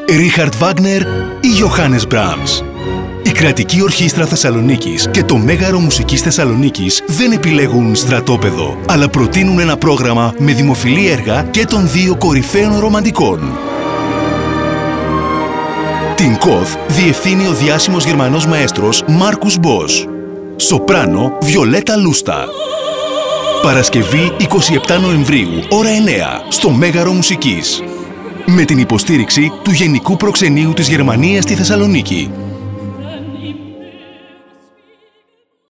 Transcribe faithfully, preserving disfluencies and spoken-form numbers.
Ρίχαρτ Βάγνερ ή Γιοχάνες Μπραμς. Η Κρατική Ορχήστρα Θεσσαλονίκης και το Μέγαρο Μουσικής Θεσσαλονίκης δεν επιλέγουν στρατόπεδο, αλλά προτείνουν ένα πρόγραμμα με δημοφιλή έργα και των δύο κορυφαίων ρομαντικών. Την ΚΟΘ διευθύνει ο διάσημος Γερμανός μαέστρος Μάρκους Μπος. Σοπράνο Βιολέτα Λούστα. Παρασκευή εικοστή εβδόμη Νοεμβρίου, ώρα εννέα, στο Μέγαρο Μουσικής. Με την υποστήριξη του Γενικού Προξενείου της Γερμανίας στη Θεσσαλονίκη.